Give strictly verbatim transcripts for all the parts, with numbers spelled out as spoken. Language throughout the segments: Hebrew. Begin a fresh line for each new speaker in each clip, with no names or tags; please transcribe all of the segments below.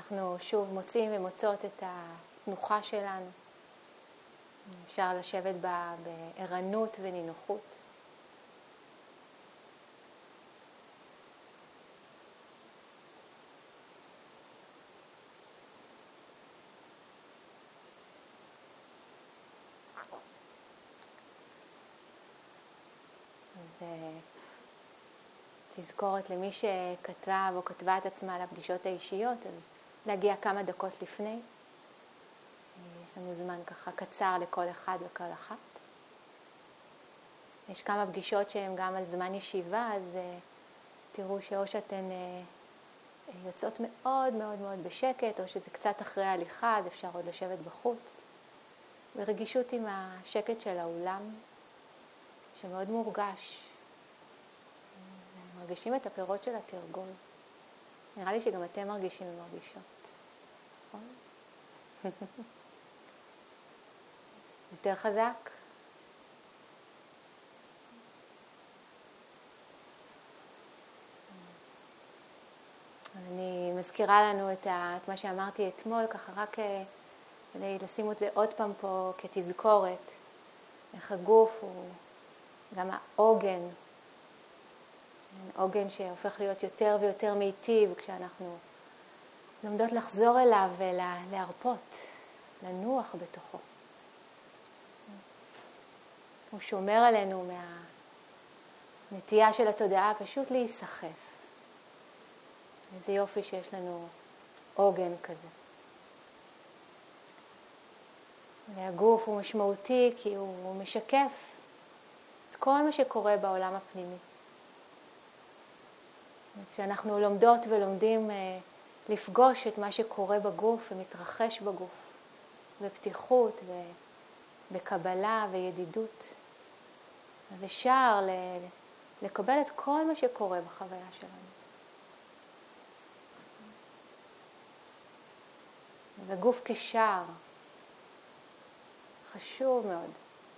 אנחנו שוב מוצאים ומוצאות את התנוחה שלנו. אפשר לשבת בה בערנות ונינוחות. אז תזכורת למי שכתב או כתבה את עצמה לפגישות האישיות, אז להגיע כמה דקות לפני. יש לנו זמן ככה קצר לכל אחד וכל אחת. יש כמה פגישות שהן גם על זמן ישיבה, אז תראו שאו שאתן יוצאות מאוד מאוד מאוד בשקט, או שזה קצת אחרי ההליכה, אז אפשר עוד לשבת בחוץ. ברגישות עם השקט של האולם, שמאוד מורגש. מרגישים את הפירות של התרגול. נראה לי שגם אתם מרגישים ומרגישות. נכון? יותר חזק? אני מזכירה לנו את, ה, את מה שאמרתי אתמול, ככה רק כדי לשים את זה עוד פעם פה כתזכורת. איך הגוף הוא גם העוגן, עוגן שהופך להיות יותר ויותר מיטיב כשאנחנו לומדות לחזור אליו ולהרפות, לנוח בתוכו. הוא שומר עלינו מהנטייה של התודעה פשוט להיסחף. איזה יופי שיש לנו עוגן כזה. והגוף הוא משמעותי כי הוא משקף את כל מה שקורה בעולם הפנימי. כשאנחנו לומדות ולומדים לפגוש את מה שקורה בגוף ומתרחש בגוף, בפתיחות ובקבלה וידידות, אז אפשר לקבל את כל מה שקורה בחוויה שלנו. אז הגוף כשער, חשוב מאוד.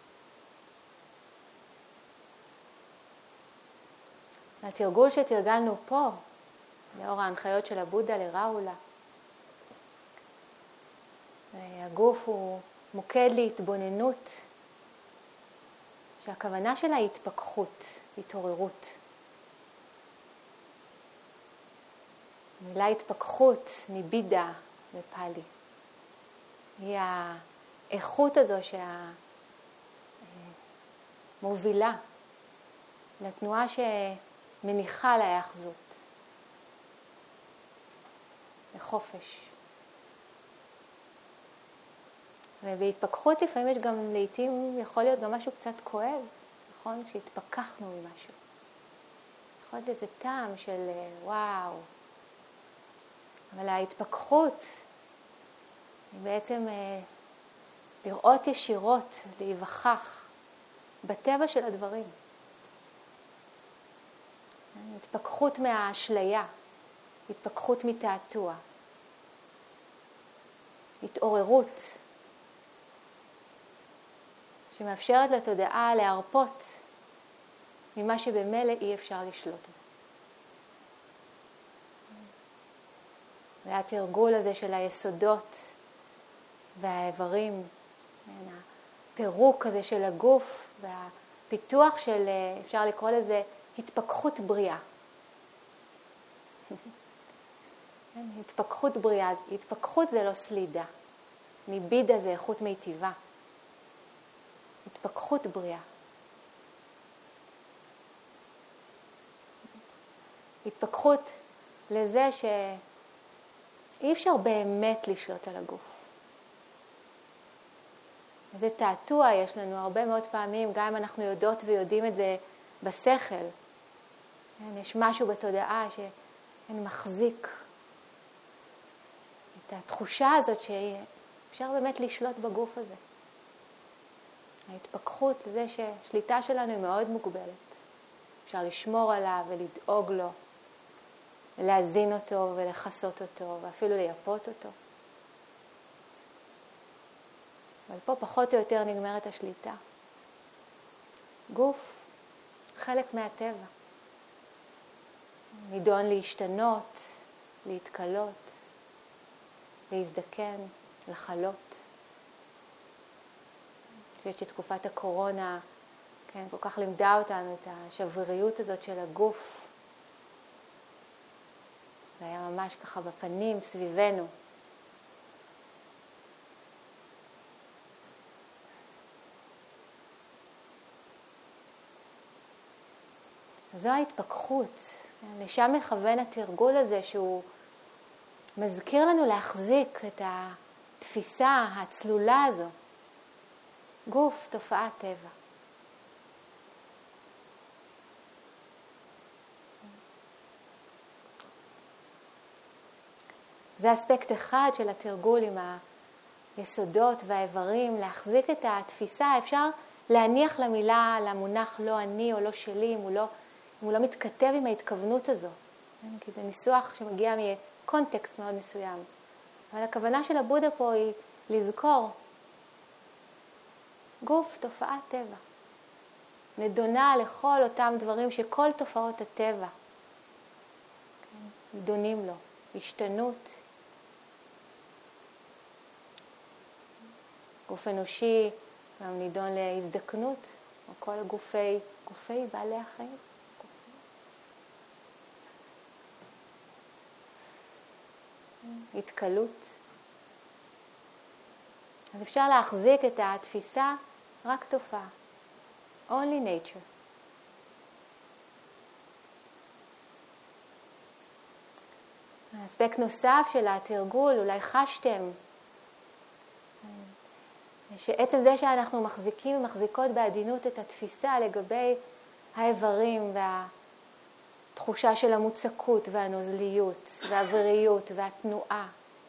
התרגול שתרגלנו פה, לאור ההנחיות של הבודה לראולה, הגוף הוא מוקד להתבוננות, שהכוונה שלה היא התפכחות, התעוררות. המילה התפכחות ניבידה בפאלי. היא האיכות הזו שהמובילה לתנועה שמניחה להיאחזות, לחופש. ובהתפכחות לפעמים יש גם, לעתים יכול להיות גם משהו קצת כואב, נכון? כשהתפכחנו ממשהו. יכול להיות איזה טעם של וואו. אבל ההתפכחות היא בעצם אה, לראות ישירות, להיווכח בטבע של הדברים. התפכחות מהאשליה, התפכחות מתעתוע, התעוררות שמאפשרת לתודעה להרפות ממה שבמילא אי אפשר לשלוט בו. והתרגול הזה של היסודות והאיברים, הפירוק הזה של הגוף והפיתוח של, אפשר לקרוא לזה, התפכחות בריאה. התפכחות בריאה, התפכחות זה לא סלידה. ניבידה זה איכות מיטיבה. התפכחות בריאה. התפכחות לזה שאי אפשר באמת לשלוט על הגוף. זה תעתוע יש לנו הרבה מאוד פעמים, גם אם אנחנו יודעות ויודעים את זה בשכל. יש משהו בתודעה שמחזיק את התחושה הזאת שאפשר באמת לשלוט בגוף הזה. ההתפכחות לזה ששליטה שלנו היא מאוד מוגבלת. אפשר לשמור עליו ולדאוג לו, ולהזין אותו ולחסות אותו, ואפילו לייפות אותו. אבל פה פחות או יותר נגמרת השליטה. גוף, חלק מהטבע. נידון להשתנות, להתקלות. להזדקן, לחלות. אני חושבת שתקופת הקורונה, כן, כל כך לימדה אותנו את השבריריות הזאת של הגוף. זה היה ממש ככה בפנים, סביבנו. זו ההתפכחות. לשם מכוון התרגול הזה שהוא מזכיר לנו להחזיק את התפיסה הצלולה הזו. גוף, תופעת טבע. זה אספקט אחד של התרגול עם היסודות והאיברים, להחזיק את התפיסה. אפשר להניח למילה, למונח לא אני או לא שלי, אם הוא לא, אם הוא לא מתכתב עם ההתכוונות הזו. כי זה ניסוח שמגיע מקונטקסט מאוד מסוים. אבל הכוונה של הבודה פה היא לזכור גוף, תופעת טבע. נדונה לכל אותם דברים שכל תופעות הטבע נדונים לו. השתנות. גוף אנושי גם נידון להזדקנות, או כל הגופי, גופי בעלי החיים. התקלות. אז אפשר להחזיק את התפיסה רק תופעה. Only nature. אספקט נוסף של התרגול, אולי חשתם, שעצם זה שאנחנו מחזיקים ומחזיקות בעדינות את התפיסה לגבי האיברים והתחושה של המוצקות והנוזליות והאוויריות והתנועה,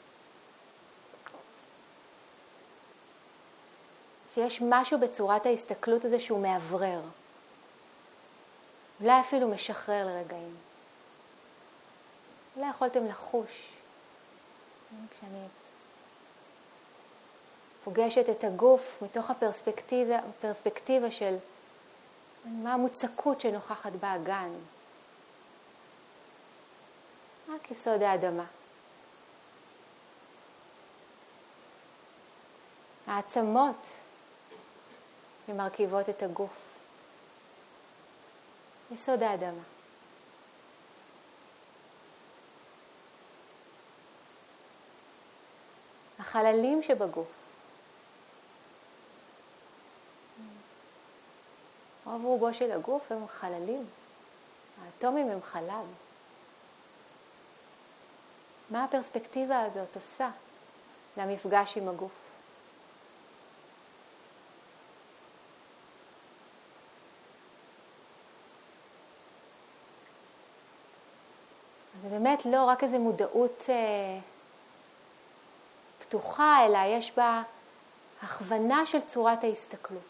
שיש משהו בצורת ההסתכלות הזה שהוא מאוורר, אולי אפילו משחרר לרגעים. אולי יכולתם לחוש, כשאני פוגשת את הגוף מתוך הפרספקטיבה, הפרספקטיבה של מה המוצקות שנוכחת באגן. רק יסוד האדמה. העצמות שמרכיבות את הגוף. יסוד האדמה. החללים שבגוף. רוב רובו של הגוף הם חללים. האטומים הם חלל. מה הפרספקטיבה הזאת עושה למפגש עם הגוף? זה באמת לא רק איזו מודעות אה, פתוחה, אלא יש בה הכוונה של צורת ההסתכלות.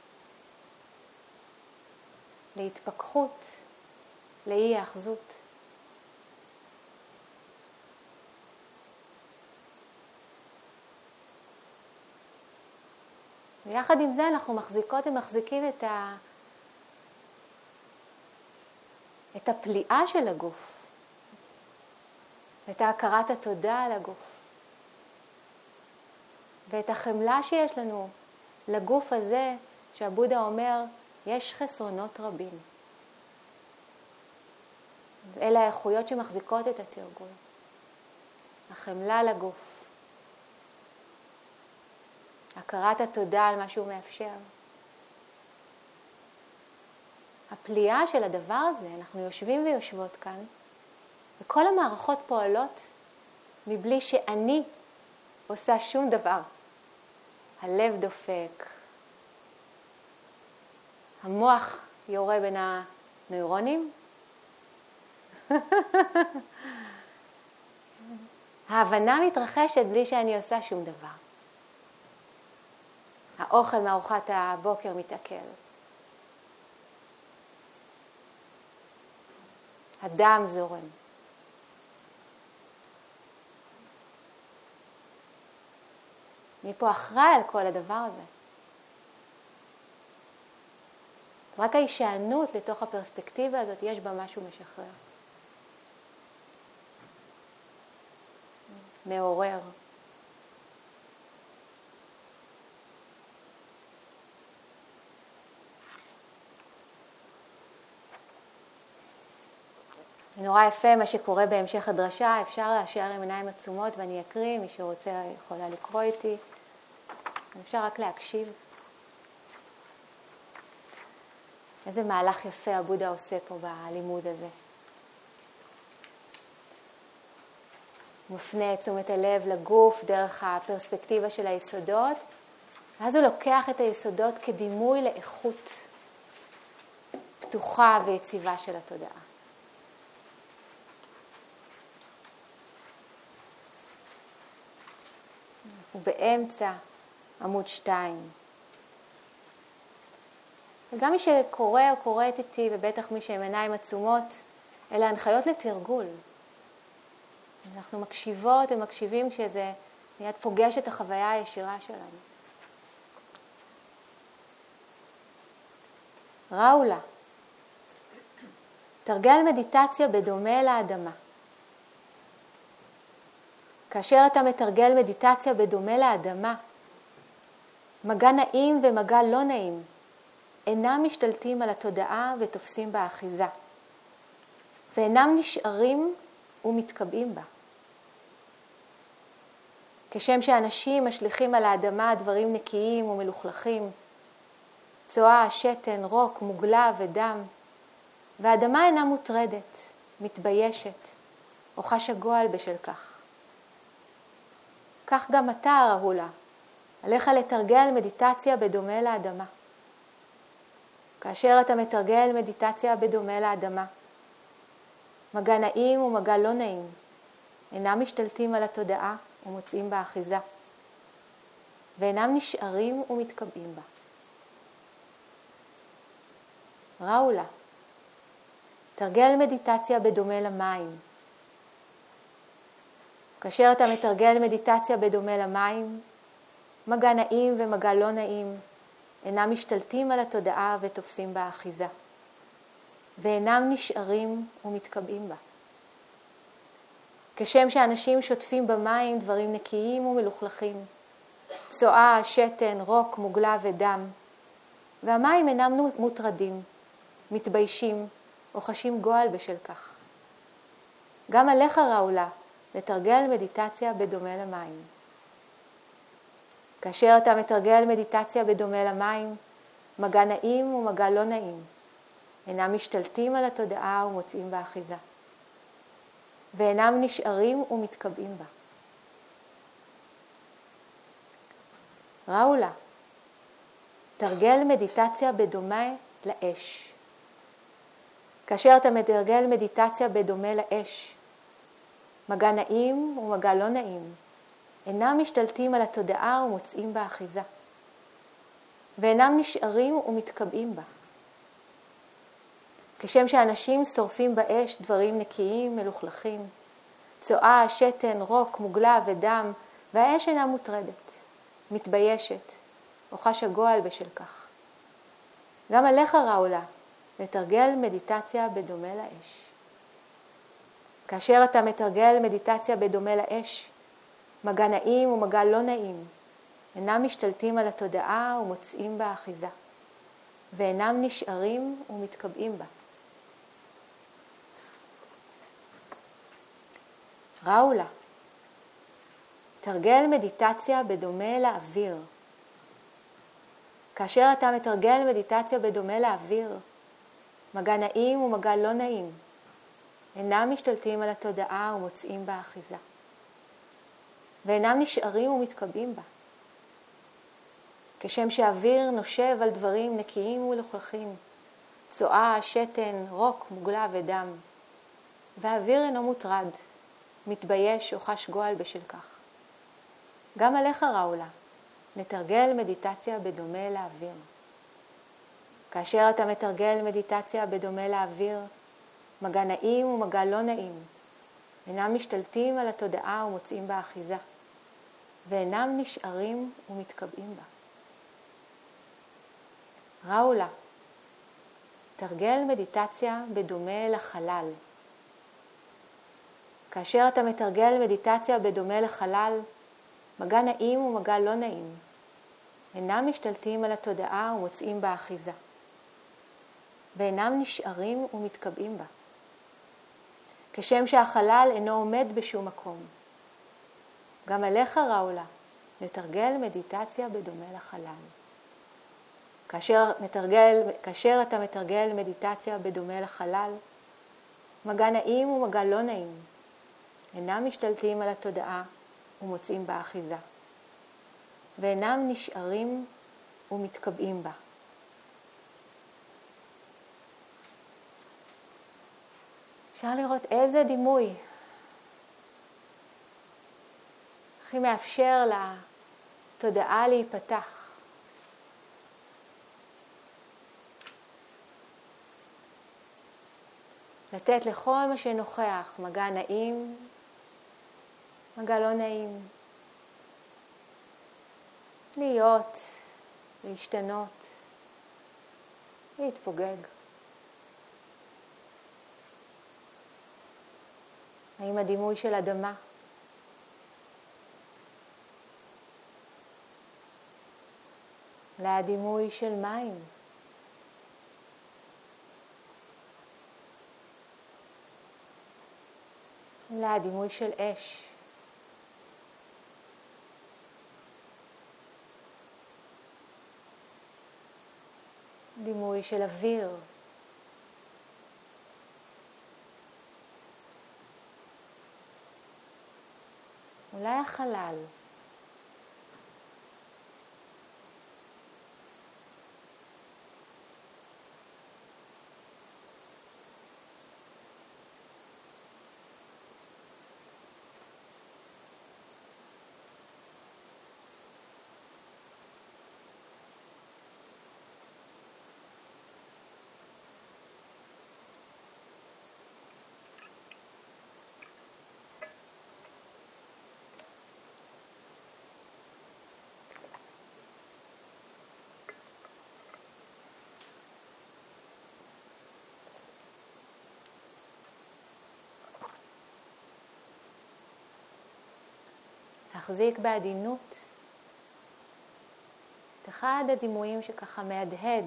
להתפכחות, לאי האחזות. ויחד עם זה אנחנו מחזיקות ומחזיקים את ה... את הפליאה של הגוף. את ההכרת התודה על הגוף. ואת החמלה שיש לנו לגוף הזה, שהבודה אומר, יש חסרונות רבים. אלה האיכויות שמחזיקות את התרגול. החמלה לגוף. הכרת התודה על מה שהוא מאפשר. הפליאה של הדבר הזה, אנחנו יושבים ויושבות כאן, וכל המערכות פועלות מבלי שאני עושה שום דבר. הלב דופק. המוח יורה בין הנוירונים. ההבנה מתרחשת בלי שאני עושה שום דבר. האוכל מארוחת הבוקר מתעכל. הדם זורם. מי פה אחראי על כל הדבר הזה? רק ההישענות לתוך הפרספקטיבה הזאת, יש בה משהו משחרר. מעורר. נורא יפה מה שקורה בהמשך הדרשה, אפשר להישאר עם עיניים עצומות ואני אקריא, מי שרוצה יכולה לקרוא איתי. אפשר רק להקשיב. איזה מהלך יפה הבודה עושה פה בלימוד הזה. הוא מפנה את תשומת הלב לגוף דרך הפרספקטיבה של היסודות, ואז הוא לוקח את היסודות כדימוי לאיכות פתוחה ויציבה של התודעה. הוא באמצע עמוד שתיים. וגם מי שקורא או קוראת איתי, ובטח מי שעם עיניים עצומות, אלה הנחיות לתרגול. אנחנו מקשיבות ומקשיבים כשזה מיד פוגש את החוויה הישירה שלנו. ראולה, תרגל מדיטציה בדומה לאדמה. כאשר אתה מתרגל מדיטציה בדומה לאדמה, מגע נעים ומגע לא נעים אינם משתלטים על התודעה ותופסים בה אחיזה, ואינם נשארים ומתקבעים בה. כשם שאנשים משליכים על האדמה דברים נקיים ומלוכלכים, צואה, שתן, רוק, מוגלה ודם, והאדמה אינה מוטרדת, מתביישת, או חשה גועל בשל כך. כך גם אתה, ראולה, עליך לתרגל מדיטציה בדומה לאדמה. כאשר אתה מתרגל מדיטציה בדומה לאדמה, מגע נעים ומגע לא נעים אינם משתלטים על התודעה ומוצאים בה אחיזה, ואינם נשארים ומתקבעים בה. ראולה, תרגל מדיטציה בדומה למים. כאשר אתה מתרגל מדיטציה בדומה למים, מגע נעים ומגע לא נעים אינם משתלטים על התודעה ותופסים בה אחיזה, ואינם נשארים ומתקבעים בה. כשם שאנשים שוטפים במים דברים נקיים ומלוכלכים, צואה, שתן, רוק, מוגלה ודם, והמים אינם מוטרדים, מתביישים או חשים גועל בשל כך. גם עליך, ראולה, לתרגל מדיטציה בדומה למים. כאשר אתה מתרגל מדיטציה בדומה למים, מגע נעים ומגע לא נעים אינם משתלטים על התודעה ומוצאים בה אחיזה, ואינם נשארים ומתקבעים בה. ראולה, תרגל מדיטציה בדומה לאש. כאשר אתה מתרגל מדיטציה בדומה לאש, מגע נעים ומגע לא נעים אינם משתלטים על התודעה ומוצאים בה אחיזה, ואינם נשארים ומתקבעים בה. כשם שאנשים שורפים באש דברים נקיים, מלוכלכים, צואה, שתן, רוק, מוגלה ודם, והאש אינה מוטרדת, מתביישת, או חשה גועל בשל כך. גם עליך, ראולה, לתרגל מדיטציה בדומה לאש. כאשר אתה מתרגל מדיטציה בדומה לאש, מגע נעים ומגע לא נעים אינם משתלטים על התודעה ומוצאים בה אחיזה, ואינם נשארים ומתקבעים בה. ראולה, תרגל מדיטציה בדומה לאוויר. כאשר אתה מתרגל מדיטציה בדומה לאוויר, מגע נעים ומגע לא נעים אינם משתלטים על התודעה ומוצאים בה אחיזה, ואינם נשארים ומתקבעים בה. כשם שאוויר נושב על דברים נקיים ומלוכלכים, צואה, שתן, רוק, מוגלה ודם, והאוויר אינו מוטרד, מתבייש או חש גועל בשל כך. גם עליך, ראולה, לתרגל מדיטציה בדומה לאוויר. כאשר אתה מתרגל מדיטציה בדומה לאוויר, מגע נעים ומגע לא נעים אינם משתלטים על התודעה ומוצאים בה אחיזה, ואינם נשארים ומתקבעים בה. ראולה, תרגל מדיטציה בדומה לחלל. כאשר אתה מתרגל מדיטציה בדומה לחלל, מגע נעים ומגע לא נעים אינם משתלטים על התודעה ומוצאים בה אחיזה, ואינם נשארים ומתקבעים בה. כשם שהחלל אינו עומד בשום מקום. גם עליך ראולה, לתרגל מדיטציה בדומה לחלל. כאשר, מתרגל, כאשר אתה מתרגל מדיטציה בדומה לחלל, מגע נעים ומגע לא נעים אינם משתלטים על התודעה ומוצאים בה אחיזה, ואינם נשארים ומתקבעים בה. אפשר לראות איזה דימוי הכי מאפשר לתודעה להיפתח. לתת לכל מה שנוכח מגע נעים, מגע לא נעים. להיות, להשתנות, להתפוגג. האם הדימוי של אדמה? אולי הדימוי של מים? אולי הדימוי של אש? דימוי של אוויר? אולי החלל? להחזיק בעדינות את אחד הדימויים שככה מהדהד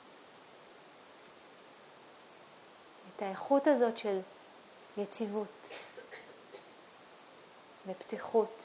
את האיכות הזאת של יציבות ופתיחות.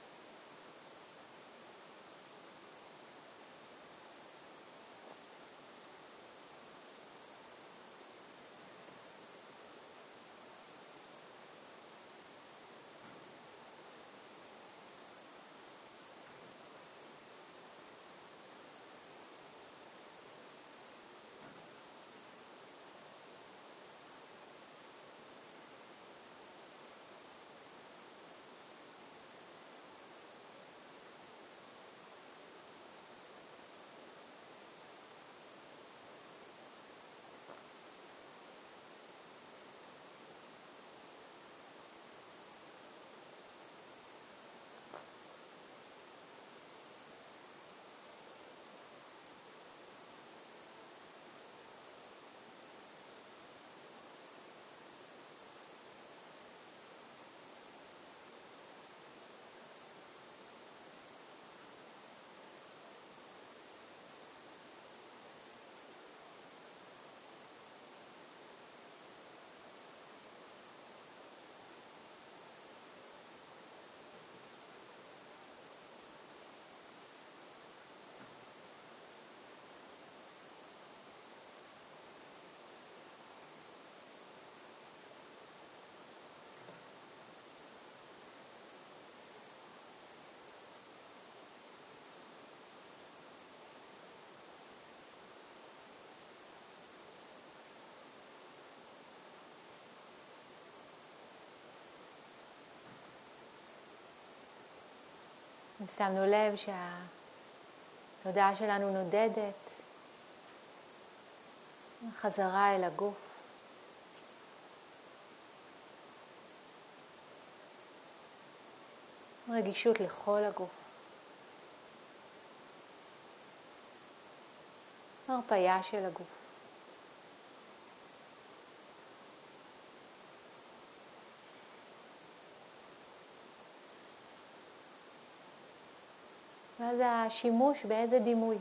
שמנו לב שהתודעה שלנו נודדת חזרה אל הגוף. רגישות לכל הגוף. הרפיה של הגוף. ואז השימוש באיזה דימוי.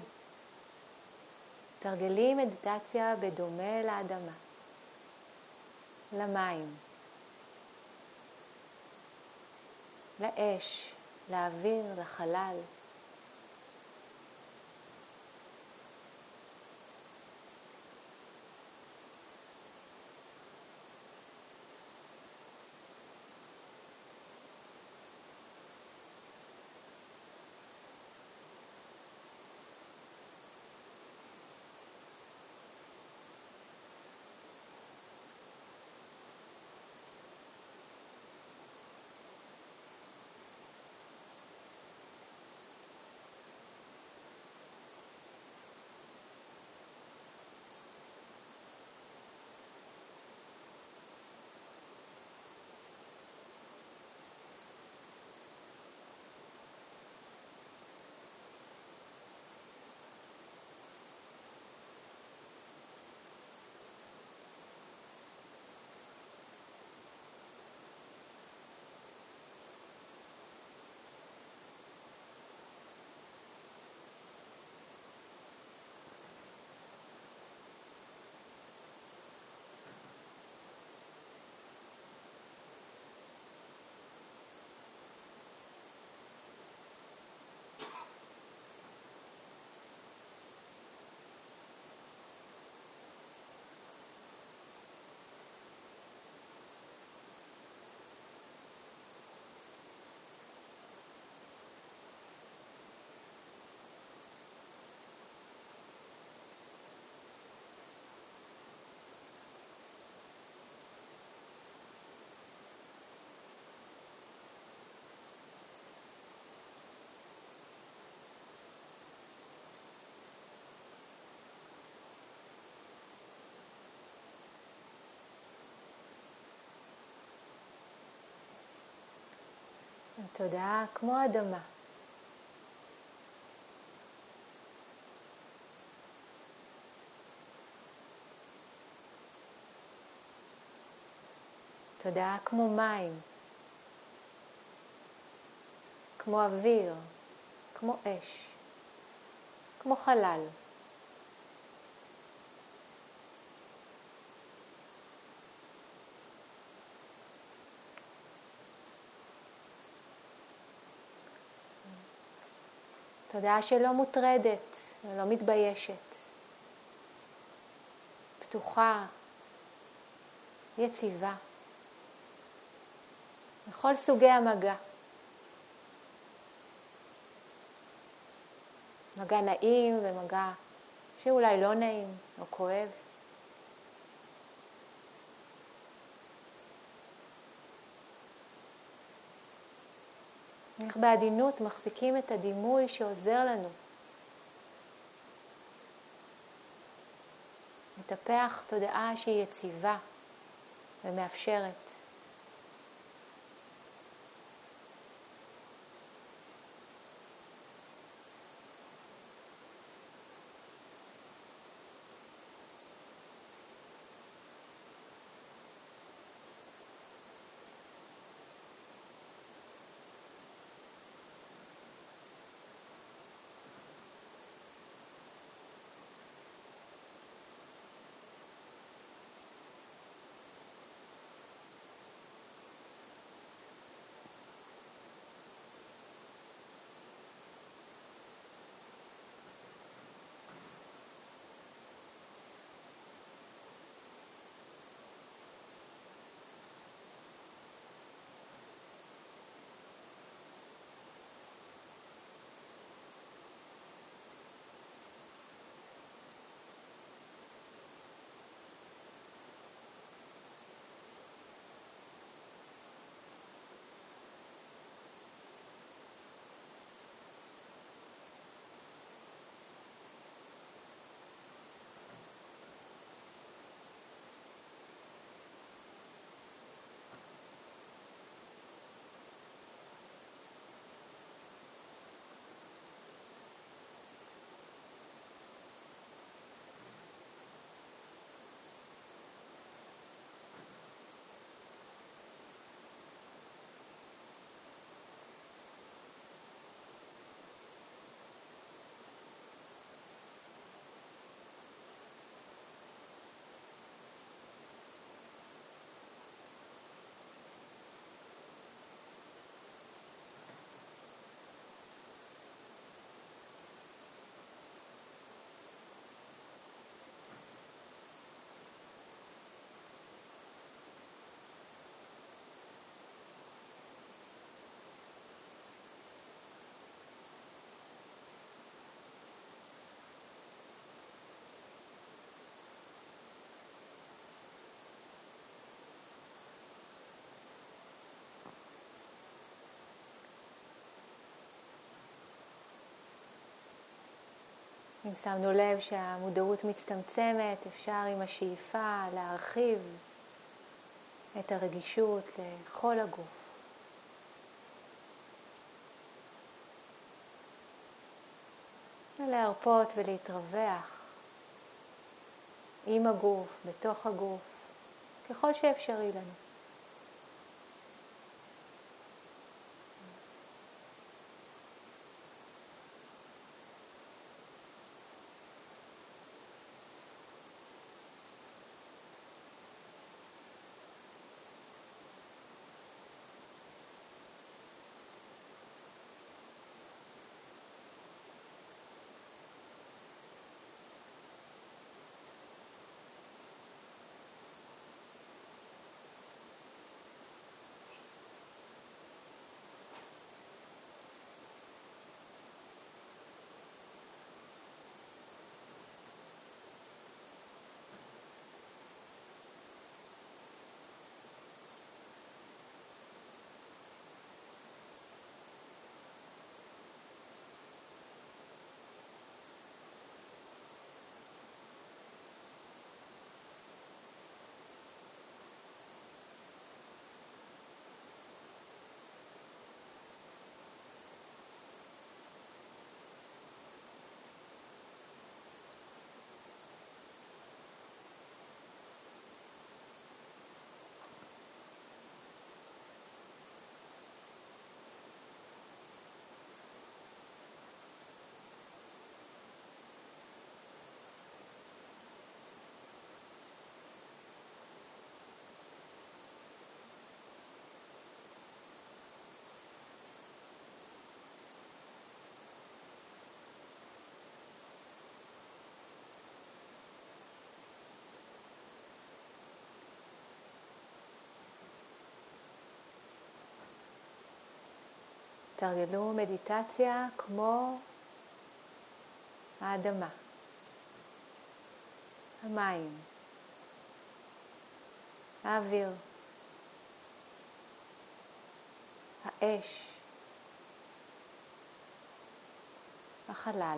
תרגלי מדיטציה בדומה לאדמה, למים, לאש, לאוויר, לחלל. התודעה כמו אדמה. תודעה כמו מים, כמו אוויר, כמו אש, כמו חלל. תודעה שלא מוטרדת ולא מתביישת, פתוחה, יציבה, בכל סוגי המגע. מגע נעים ומגע שאולי לא נעים או כואב. איך בעדינות מחזיקים את הדימוי שעוזר לנו לטפח תודעה שהיא יציבה ומאפשרת. אם שמנו לב שהמודעות מצטמצמת, אפשר עם השאיפה להרחיב את הרגישות לכל הגוף. ולהרפות ולהתרווח עם הגוף, בתוך הגוף, ככל שאפשרי לנו. תרגלו מדיטציה כמו האדמה, המים, האוויר, האש, החלל.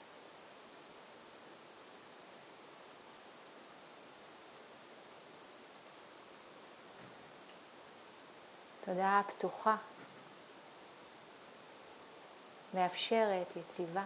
תודעה פתוחה, מאפשרת, יציבה.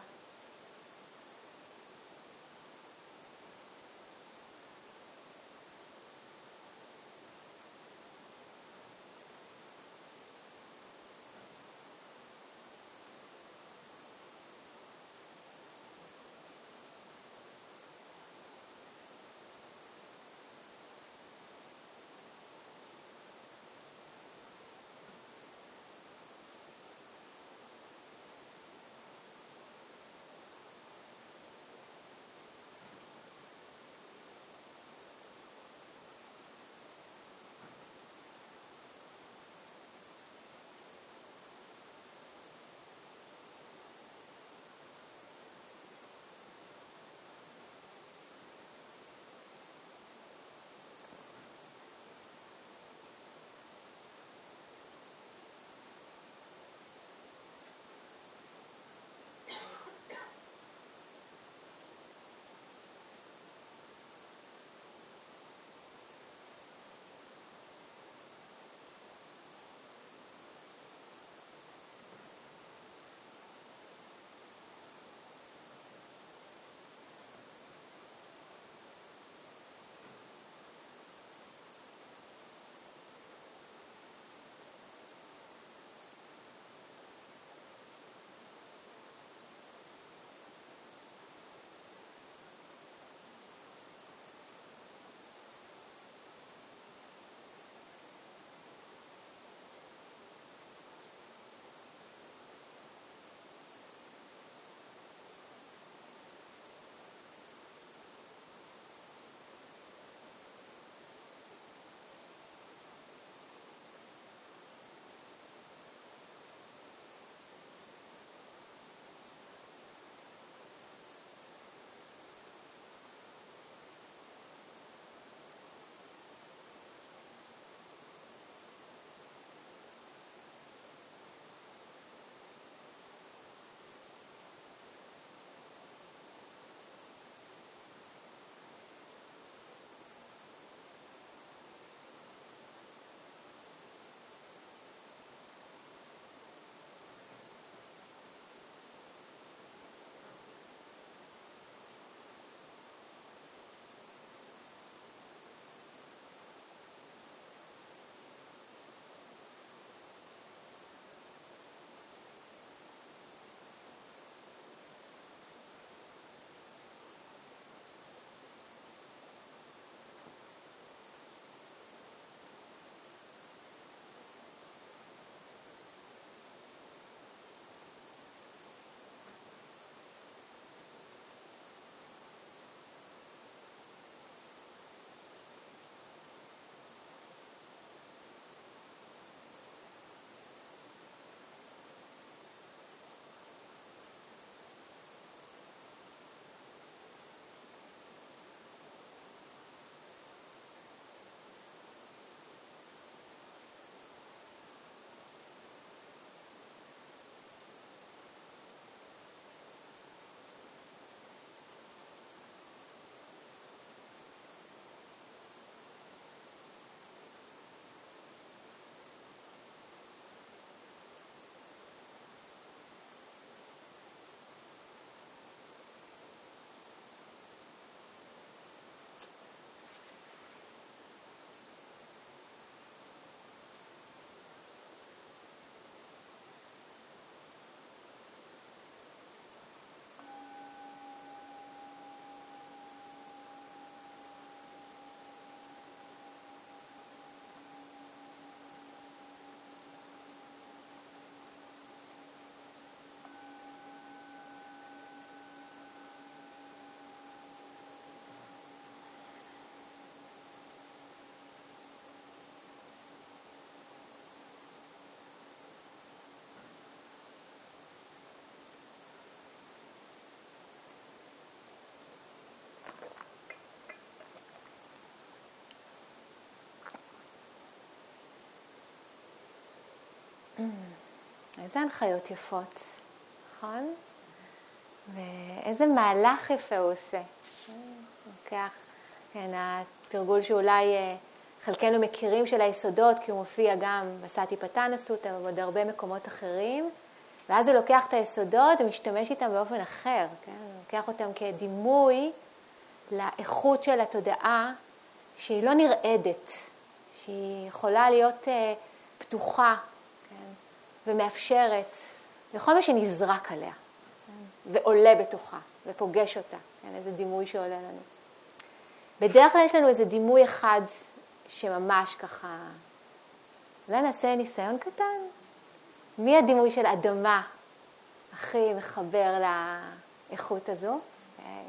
איזה הנחיות יפות, נכון? ואיזה מהלך יפה הוא עושה. לוקח, כן, התרגול שאולי חלקנו מכירים של היסודות, כי הוא מופיע גם בסטיפטאנה סוטה ובעוד הרבה מקומות אחרים, ואז הוא לוקח את היסודות ומשתמש איתם באופן אחר, כן? הוא לוקח אותם כדימוי לאיכות של התודעה, שהיא לא נרעדת, שהיא יכולה להיות פתוחה, כן? ומאפשרת לכל מה שנזרק עליה, כן? ועולה בתוכה, ופוגש אותה, כן? איזה דימוי שעולה לנו. בדרך כלל יש לנו איזה דימוי אחד שממש ככה, אולי נעשה ניסיון קטן? מי הדימוי של אדמה הכי מחבר לאיכות הזו? אוקיי.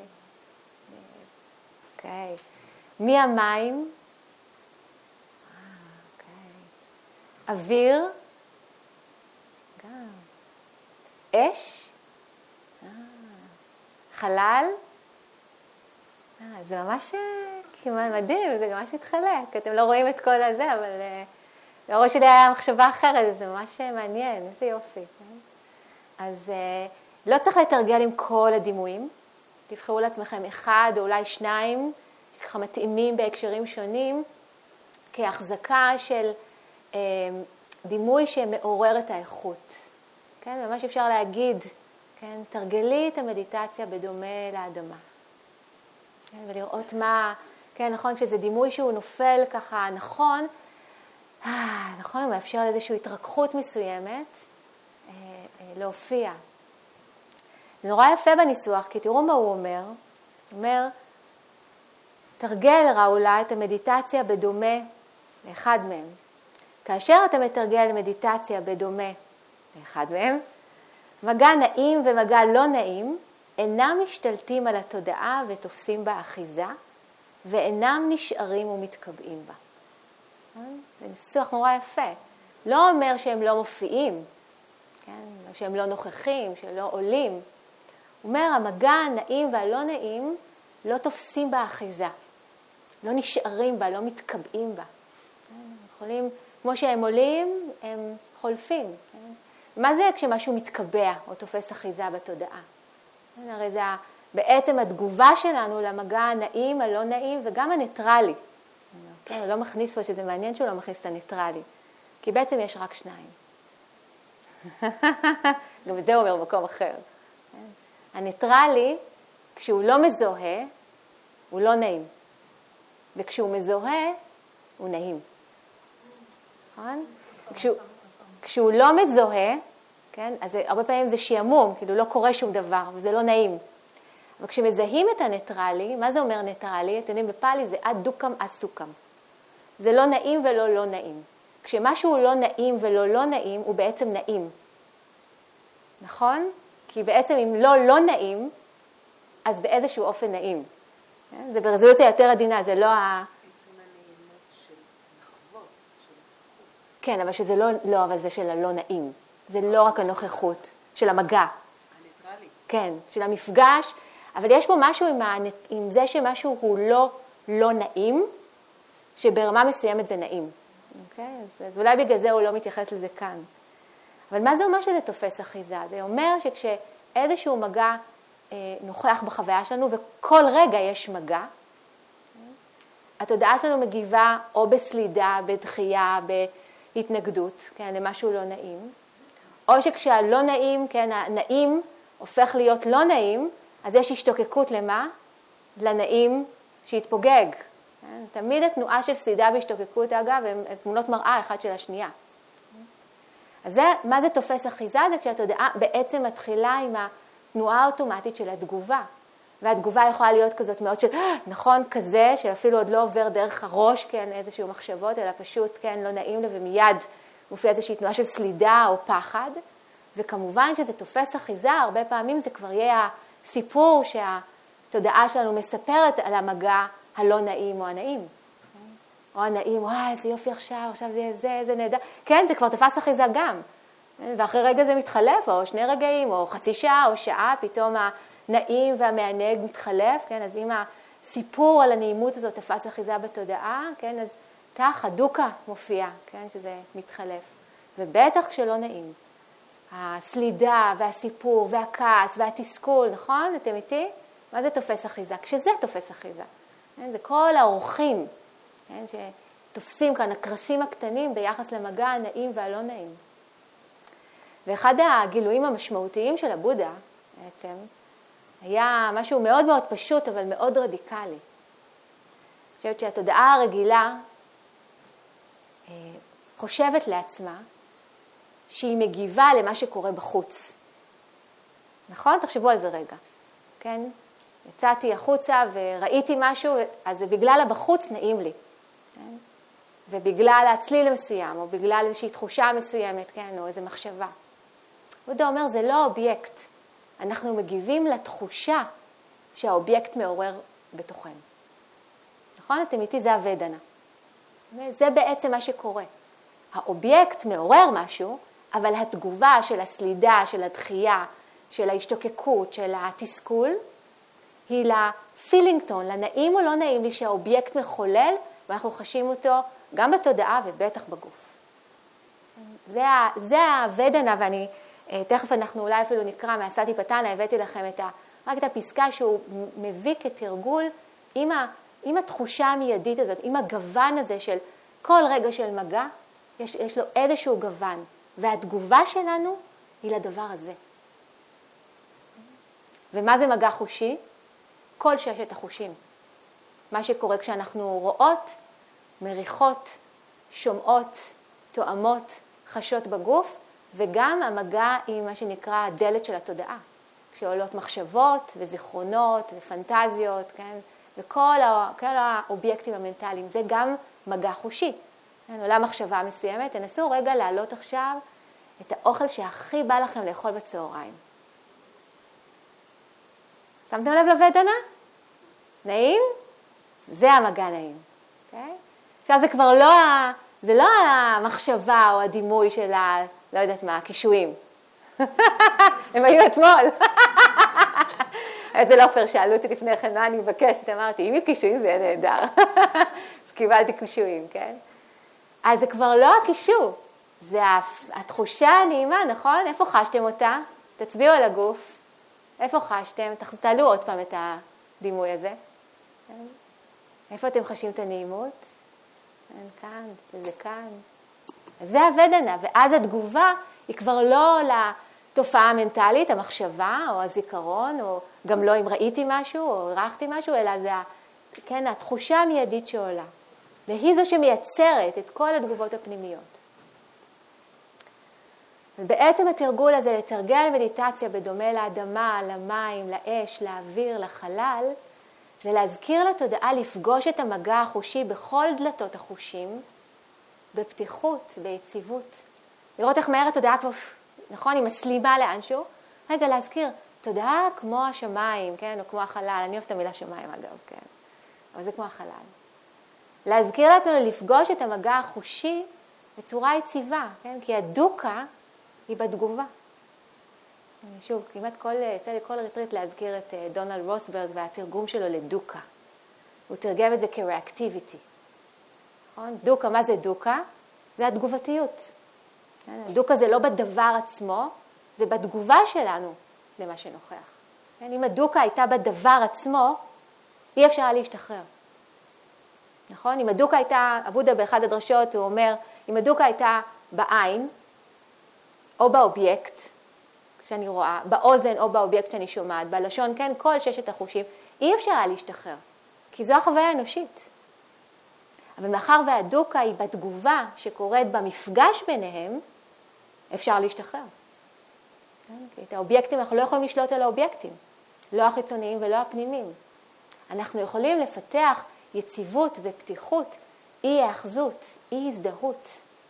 אוקיי. מי המים? אוקיי. אוויר? גם. אש? חלל? זה ממש כמעט מדהים, זה ממש התחלק. אתם לא רואים את כל הזה, אבל לראש שלי היה מחשבה אחרת, זה ממש מעניין, איזה יופי. אז לא צריך לתרגל עם כל הדימויים. תבחרו לעצמכם אחד או אולי שניים, שככה מתאימים בהקשרים שונים, כהחזקה של דימוי שמעורר את האיכות. כן? ממש אפשר להגיד, כן? תרגלי את המדיטציה בדומה לאדמה. כן? ולראות מה, כן, נכון, כשזה דימוי שהוא נופל ככה נכון, אה, נכון, הוא מאפשר לאיזושהי התרככות מסוימת אה, אה, להופיע. זה נורא יפה בניסוח, כי תראו מה הוא אומר. הוא אומר, תרגל ראולה את המדיטציה בדומה לאחד מהם. כאשר אתה מתרגל מדיטציה בדומה לאחד מהם, מגע נעים ומגע לא נעים אינם משתלטים על התודעה ותופסים בה אחיזה, ואינם נשארים ומתקבעים בה. זה ניסוח נורא יפה. לא אומר שהם לא מופיעים, כן? שהם לא נוכחים, שלא עולים. הוא אומר, המגע הנעים והלא נעים לא תופסים בה אחיזה. לא נשארים בה, לא מתקבעים בה. יכולים, כמו שהם עולים, הם חולפים. מה זה כשמשהו מתקבע או תופס אחיזה בתודעה? הרי זה בעצם התגובה שלנו למגע הנעים, הלא נעים וגם הניטרלי. כן, הוא לא מכניס פה, שזה מעניין שהוא לא מכניס את הניטרלי. כי בעצם יש רק שניים. גם את זה הוא אומר במקום אחר. הניטרלי, כשהוא לא מזוהה, הוא לא נעים. וכשהוא מזוהה, הוא נעים. נכון? כשהוא, כשהוא לא מזוהה, כן? אז הרבה פעמים זה שיעמום, כאילו לא קורה שום דבר, וזה לא נעים. אבל כשמזהים את הניטרלי, מה זה אומר ניטרלי? אתם יודעים, בפאלי זה אדוקם אסוקם. זה לא נעים ולא לא נעים. כשמשהו לא נעים ולא לא נעים, הוא בעצם נעים. נכון? כי בעצם אם לא לא נעים, אז באיזשהו אופן נעים. זה ברזולוציה יותר עדינה, זה לא ה...
בעצם הנעימות של מחוות, של נוכחות.
כן, אבל שזה לא, לא, אבל זה של הלא נעים. זה לא רק הנוכחות, של המגע.
הניטרלי.
כן, של המפגש, אבל יש פה משהו עם, ה... עם זה שמשהו הוא לא לא נעים, שברמה מסוימת זה נעים. אוקיי? אז, אז אולי בגלל זה הוא לא מתייחס לזה כאן. אבל מה זה אומר שזה תופס אחיזה? זה אומר שכשאיזשהו מגע אה, נוכח בחוויה שלנו, וכל רגע יש מגע, התודעה שלנו מגיבה או בסלידה, בדחייה, בהתנגדות, כן, למשהו לא נעים, או שכשהלא נעים, כן, הנעים הופך להיות לא נעים, אז יש השתוקקות למה? לנעים שהתפוגג. כן? תמיד התנועה של סלידה והשתוקקות, אגב, הן תמונות מראה אחת של השנייה. אז זה, מה זה תופס אחיזה? זה כשהתודעה בעצם מתחילה עם התנועה האוטומטית של התגובה. והתגובה יכולה להיות כזאת מאוד של, נכון, כזה, שאפילו עוד לא עובר דרך הראש, כן, איזשהו מחשבות, אלא פשוט, כן, לא נעים לו, ומיד מופיע איזושהי תנועה של סלידה או פחד. וכמובן שזה תופס אחיזה, הרבה פעמים זה כבר יהיה הסיפור שהתודעה שלנו מספרת על המגע הלא נעים או הנעים. או הנעים, וואי, איזה יופי עכשיו, עכשיו זה זה, זה נהדר. כן, זה כבר תפס אחיזה גם. ואחרי רגע זה מתחלף, או שני רגעים, או חצי שעה, או שעה, פתאום הנעים והמענג מתחלף, כן? אז אם הסיפור על הנעימות הזאת תפס אחיזה בתודעה, כן? אז תח, הדוקה מופיע, כן? שזה מתחלף. ובטח כשלא נעים. הסלידה והסיפור והכעס והתסכול, נכון? אתם איתי? מה זה תופס אחיזה? כשזה תופס אחיזה. זה כל האורחים, כן? שתופסים כאן הקרסים הקטנים ביחס למגע הנעים והלא נעים. ואחד הגילויים המשמעותיים של הבודה בעצם היה משהו מאוד מאוד פשוט אבל מאוד רדיקלי. אני חושבת שהתודעה הרגילה חושבת לעצמה שהיא מגיבה למה שקורה בחוץ. נכון? תחשבו על זה רגע. כן? יצאתי החוצה וראיתי משהו, אז זה בגלל הבחוץ נעים לי. כן? ובגלל הצליל המסוים, או בגלל איזושהי תחושה מסוימת, כן? או איזו מחשבה. בודה אומר, זה לא אובייקט. אנחנו מגיבים לתחושה שהאובייקט מעורר בתוכנו. נכון? אתם איתי, זה הוודנה. זה בעצם מה שקורה. האובייקט מעורר משהו, אבל התגובה של הסלידה, של הדחייה, של ההשתוקקות, של התסכול, היא לפילינגטון, לנעים או לא נעים לי שהאובייקט מחולל, ואנחנו חשים אותו גם בתודעה ובטח בגוף. זה, זה הוודנה, ואני, תכף אנחנו אולי אפילו נקרא מהסאטי פטאנה, הבאתי לכם את ה, רק את הפסקה שהוא מביא כתרגול עם, ה, עם התחושה המיידית הזאת, עם הגוון הזה של כל רגע של מגע, יש, יש לו איזשהו גוון, והתגובה שלנו היא לדבר הזה. ומה זה מגע חושי? כל ששת החושים. מה שקורה כשאנחנו רואות, מריחות, שומעות, תואמות, חשות בגוף, וגם המגע עם מה שנקרא הדלת של התודעה. כשעולות מחשבות וזיכרונות ופנטזיות, כן? וכל האובייקטים המנטליים, זה גם מגע חושי. כן? עולה מחשבה מסוימת, תנסו רגע להעלות עכשיו את האוכל שהכי בא לכם לאכול בצהריים. שמתם לב לוודנה? נעים? זה המגע נעים. Okay? עכשיו זה כבר לא, זה לא המחשבה או הדימוי של ה, לא יודעת מה, הקישואים. הם היו אתמול. זה לא פייר, שאלו אותי לפני כן מה אני מבקשת, אמרתי, אם יהיו קישואים זה יהיה נהדר. אז קיבלתי קישואים, כן? אז זה כבר לא הקישור, זה התחושה הנעימה, נכון? איפה חשתם אותה? תצביעו על הגוף. איפה חשתם? תעלו עוד פעם את הדימוי הזה. איפה אתם חשים את הנעימות? כאן, וזה כאן. אז זה הוודנה, ואז התגובה היא כבר לא לתופעה המנטלית, המחשבה או הזיכרון, או גם לא אם ראיתי משהו או ערכתי משהו, אלא זה כן, התחושה המיידית שעולה. והיא זו שמייצרת את כל התגובות הפנימיות. בעצם התרגול הזה, לתרגל מדיטציה בדומה לאדמה, למים, לאש, לאוויר, לחלל, זה להזכיר לתודעה לפגוש את המגע החושי בכל דלתות החושים, בפתיחות, ביציבות. לראות איך מהר התודעה כבר, נכון, היא מסלימה לאנשהו. רגע, להזכיר, תודעה כמו השמיים, כן, או כמו החלל. אני אוהבת את המילה שמיים, אגב, כן. אבל זה כמו החלל. להזכיר לעצמנו לפגוש את המגע החושי בצורה יציבה, כן? כי הדוקה היא בתגובה. שוב, כמעט כל, יצא לי כל רטריט להזכיר את דונלד רוסברג והתרגום שלו לדוקה. הוא תרגם את זה כ-reactivity. נכון? דוקה, מה זה דוקה? זה התגובתיות. דוקה זה לא בדבר עצמו, זה בתגובה שלנו למה שנוכח. אם הדוקה הייתה בדבר עצמו, אי אפשר היה להשתחרר. נכון? אם הדוקה הייתה, הבודה באחד הדרשות הוא אומר, אם הדוקה הייתה בעין, או באובייקט, שאני רואה, באוזן או באובייקט שאני שומעת, בלשון, כן, כל ששת החושים, אי אפשר היה להשתחרר, כי זו החוויה האנושית. אבל מאחר והדוקה היא בתגובה שקורית במפגש ביניהם, אפשר להשתחרר. כן? כי את האובייקטים, אנחנו לא יכולים לשלוט על האובייקטים, לא החיצוניים ולא הפנימיים. אנחנו יכולים לפתח יציבות ופתיחות, אי האחזות, אי הזדהות,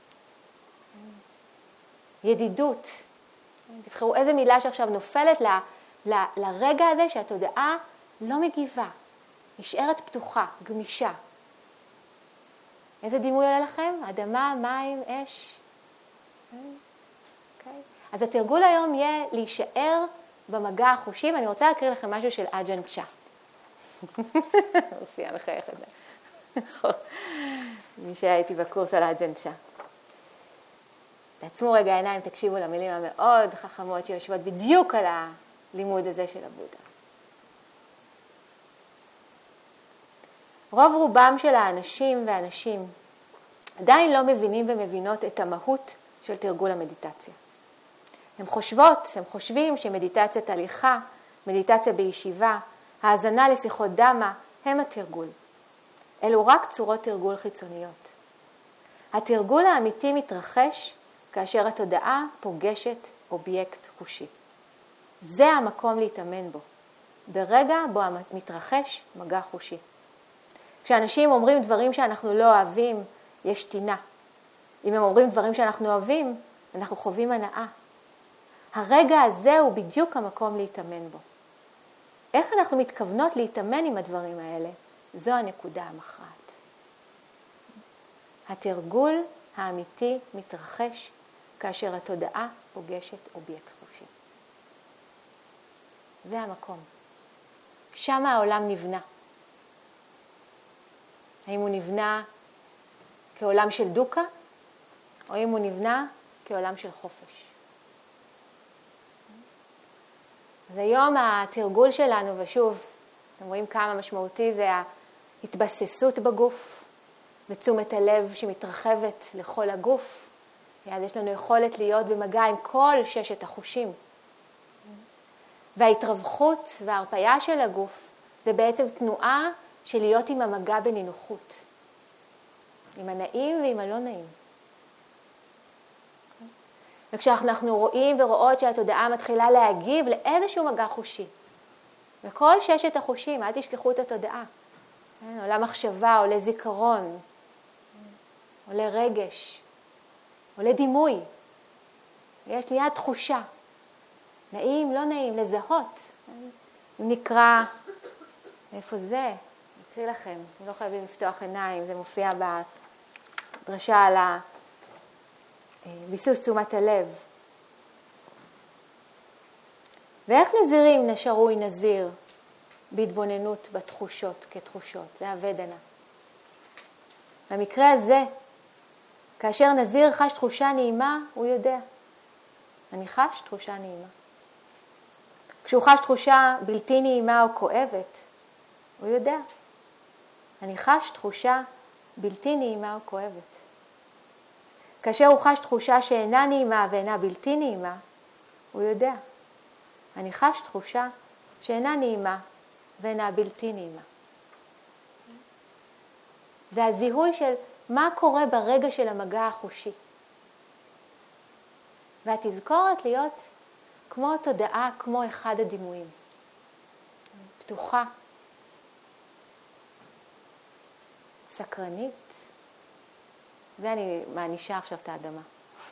ידידות. תבחרו איזה מילה שעכשיו נופלת ל, ל, לרגע הזה שהתודעה לא מגיבה, נשארת פתוחה, גמישה. איזה דימוי עולה לכם? אדמה, מים, אש. Okay. אז התרגול היום יהיה להישאר במגע החושים. אני רוצה להקריא לכם משהו של אג'ן קשה. עושה מחייך את זה. מי שהיה איתי בקורס על אג'ן קשה. תעצמו רגע העיניים, תקשיבו למילים המאוד חכמות שיושבות בדיוק על הלימוד הזה של הבודה. רוב רובם של האנשים והאנשים עדיין לא מבינים ומבינות את המהות של תרגול המדיטציה. הם חושבות, הם חושבים שמדיטציית הליכה, מדיטציה בישיבה, האזנה לשיחות דמה, הם התרגול. אלו רק צורות תרגול חיצוניות. התרגול האמיתי מתרחש כאשר התודעה פוגשת אובייקט חושי. זה המקום להתאמן בו, ברגע בו מתרחש מגע חושי. כשאנשים אומרים דברים שאנחנו לא אוהבים, יש תינה. אם הם אומרים דברים שאנחנו אוהבים, אנחנו חווים הנאה. הרגע הזה הוא בדיוק המקום להתאמן בו. איך אנחנו מתכוונות להתאמן עם הדברים האלה? זו הנקודה המכרעת. התרגול האמיתי מתרחש כאשר התודעה פוגשת אובייקט חושי. זה המקום. שם העולם נבנה. האם הוא נבנה כעולם של דוקה, או אם הוא נבנה כעולם של חופש. אז היום התרגול שלנו, ושוב, אתם רואים כמה משמעותי זה ההתבססות בגוף, ותשומת הלב שמתרחבת לכל הגוף. אז יש לנו יכולת להיות במגע עם כל ששת החושים. וההתרווחות וההרפאיה של הגוף זה בעצם תנועה של להיות עם המגע בנינוחות. עם הנעים ועם הלא נעים. וכשאנחנו רואים ורואות שהתודעה מתחילה להגיב לאיזשהו מגע חושי. וכל ששת החושים, אל תשכחו את התודעה. עולה מחשבה, עולה זיכרון, עולה רגש, עולה דימוי. יש לי יד תחושה. נעים, לא נעים, לזהות. אם נקרא, איפה זה? נקריא לכם, אתם לא חייבים לפתוח עיניים, זה מופיע בדרשה על ביסוס תשומת הלב. ואיך נזירים נשארוי נזיר בהתבוננות בתחושות כתחושות? זה הוודנה. במקרה הזה, כאשר נזיר חש תחושה נעימה, הוא יודע. אני חש תחושה נעימה. כשהוא חש תחושה בלתי נעימה או כואבת, הוא יודע. אני חש תחושה בלתי נעימה או כואבת. כאשר הוא חש תחושה שאינה נעימה ואינה בלתי נעימה, הוא יודע. אני חש תחושה שאינה נעימה ואינה בלתי נעימה. זה הזיהוי של מה קורה ברגע של המגע החושי. והתזכורת להיות כמו תודעה, כמו אחד הדימויים. פתוחה, סקרנית. זה אני מענישה עכשיו את האדמה.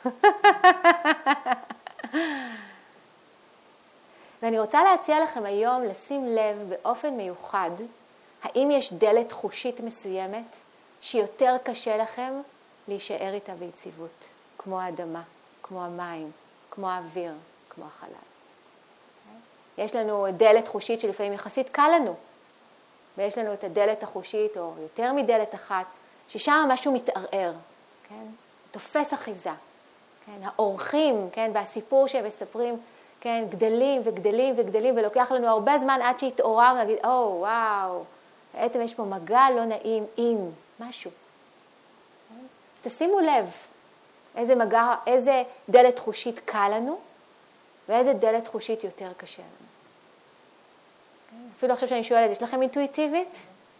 ואני רוצה להציע לכם היום לשים לב באופן מיוחד, האם יש דלת חושית מסוימת שיותר קשה לכם להישאר איתה ביציבות, כמו האדמה, כמו המים, כמו האוויר, כמו החלל. יש לנו דלת חושית שלפעמים יחסית קל לנו, ויש לנו את הדלת החושית, או יותר מדלת אחת, ששם משהו מתערער, כן? תופס אחיזה. כן? האורחים, כן? והסיפור שהם מספרים, כן? גדלים וגדלים וגדלים, ולוקח לנו הרבה זמן עד שהתעורר ולהגיד, או, וואו, בעצם יש פה מגע לא נעים עם משהו. כן? תשימו לב איזה מגע, איזה דלת חושית קל לנו, ואיזה דלת חושית יותר קשה לנו. כן? אפילו עכשיו שאני שואלת, יש לכם אינטואיטיבית?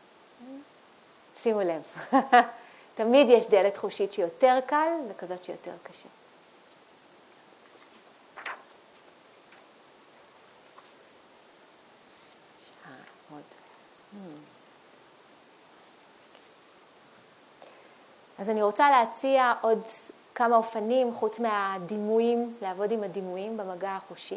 שימו לב. תמיד יש דלת חושית שיותר קל וכזאת שיותר קשה. אז אני רוצה להציע עוד כמה אופנים חוץ מהדימויים, לעבוד עם הדימויים במגע החושי.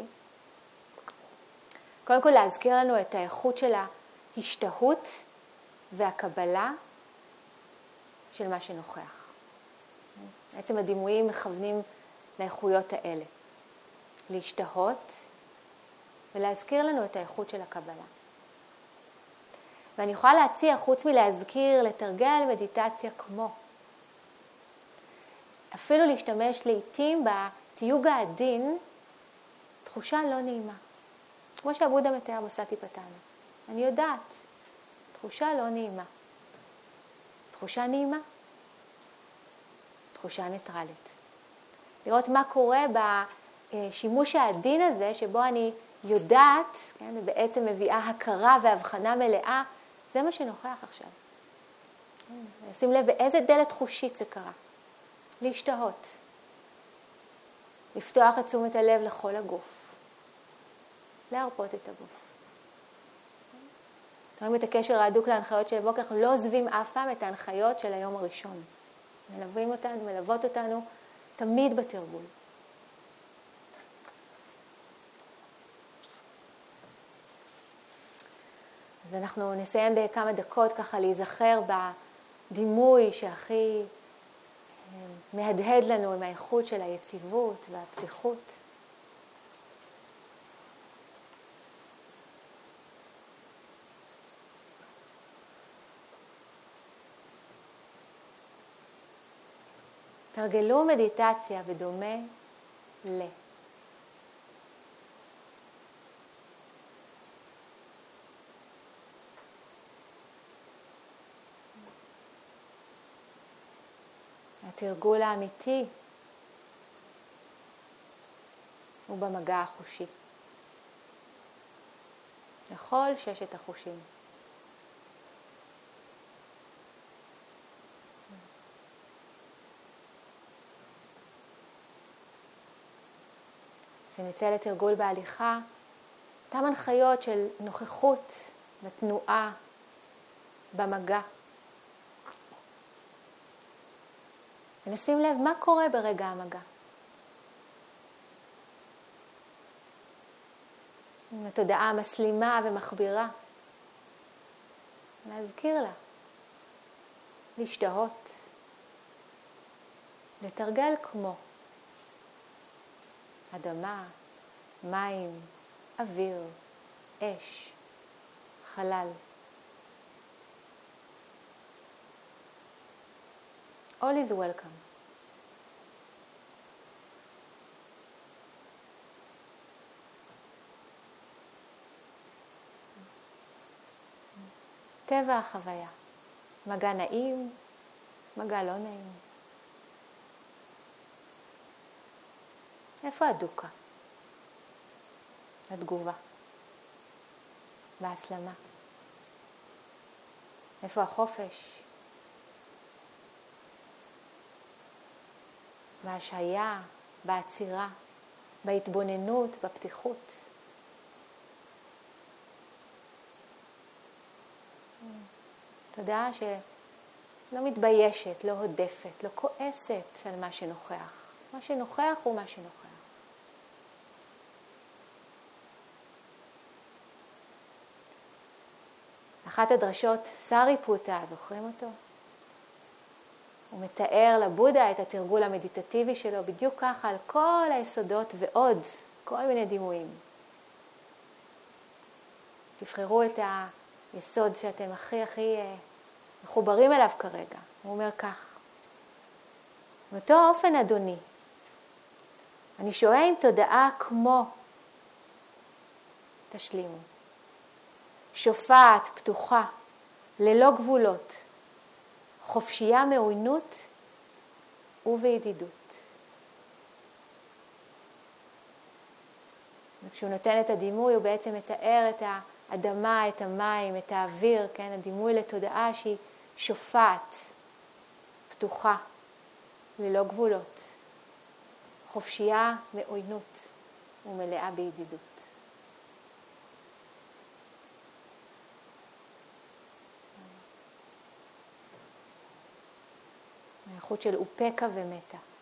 קודם כל להזכיר לנו את האיכות של ההשתהות והקבלה של מה שנוכח. בעצם הדימויים מכוונים לאיכויות האלה. להשתהות ולהזכיר לנו את האיכות של הקבלה. ואני יכולה להציע, חוץ מלהזכיר, לתרגל מדיטציה כמו. אפילו להשתמש לעתים בתיוג העדין, תחושה לא נעימה. כמו שהבודה מתאר בסטיפטאנה. אני יודעת, תחושה לא נעימה. תחושה נעימה. תחושה ניטרלית. לראות מה קורה בשימוש העדין הזה, שבו אני יודעת, כן, בעצם מביאה הכרה והבחנה מלאה, זה מה שנוכח עכשיו. שים לב באיזה דלת חושית זה קרה. להשתהות. לפתוח את תשומת הלב לכל הגוף. להרפות את הגוף. אתם רואים את הקשר ההדוק להנחיות של בוקר, אנחנו לא עוזבים אף פעם את ההנחיות של היום הראשון. מלווים אותנו, מלוות אותנו, תמיד בתרגול. אז אנחנו נסיים בכמה דקות ככה להיזכר בדימוי שהכי מהדהד לנו עם האיכות של היציבות והפתיחות. תרגלו מדיטציה בדומה ל. התרגול האמיתי הוא במגע החושי. לכל ששת החושים. כשנצא לתרגול בהליכה, אותם הנחיות של נוכחות ותנועה במגע. ולשים לב מה קורה ברגע המגע. עם התודעה מסלימה ומחבירה. להזכיר לה. להשתהות. לתרגל כמו. אדמה, מים, אוויר, אש, חלל. All is welcome. טבע החוויה. מגע נעים, מגע לא נעים. איפה הדוקה? התגובה. בהסלמה. איפה החופש? בהשהיה, בעצירה, בהתבוננות, בפתיחות. תודעה שלא מתביישת, לא הודפת, לא כועסת על מה שנוכח. מה שנוכח הוא מה שנוכח. אחת הדרשות סארי פוטה, זוכרים אותו? הוא מתאר לבודה את התרגול המדיטטיבי שלו בדיוק ככה על כל היסודות ועוד, כל מיני דימויים. תבחרו את היסוד שאתם הכי הכי מחוברים אליו כרגע. הוא אומר כך. באותו אופן אדוני, אני שוהה עם תודעה כמו תשלימו. שופעת, פתוחה, ללא גבולות. חופשייה מעוינות ובידידות. וכשהוא נותן את הדימוי, הוא בעצם מתאר את האדמה, את המים, את האוויר, כן? הדימוי לתודעה שהיא שופעת, פתוחה, ללא גבולות. חופשייה מעוינות ומלאה בידידות. האיכות של אופקה ומתה.